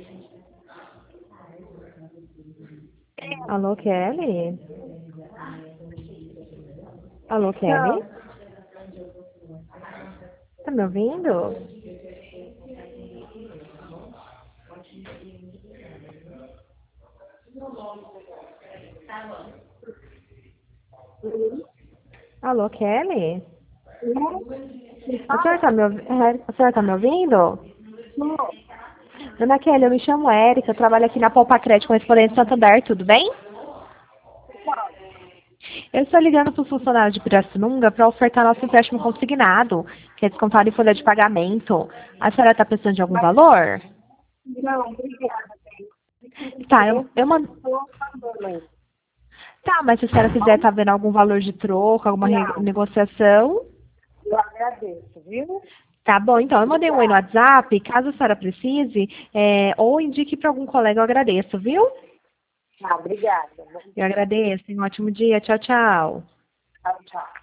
Alô, Kelly? Alô, Kelly? Não, Tá me ouvindo? Alô, Kelly? não, me A senhora fala. tá me, a senhora tá me ouvindo? Não, Dona Kelly, eu me chamo Érica, eu trabalho aqui na Poupa Crédito Correspondente Santander, tudo bem? Eu estou ligando para o funcionário de Pirassununga para ofertar nosso empréstimo consignado, que é descontado em folha de pagamento. A senhora está precisando de algum valor? não, obrigada. Tá, eu Eu mando. estou pagando. Tá, mas se a senhora quiser estar vendo algum valor de troco, alguma Não, negociação, eu agradeço, viu? tá bom. Então, eu mandei um oi no Obrigada. WhatsApp, caso a senhora precise, ou indique para algum colega, eu agradeço, viu? Obrigada. Bom Eu dia. agradeço. Tenha um ótimo dia. Tchau, tchau. Tchau, tchau.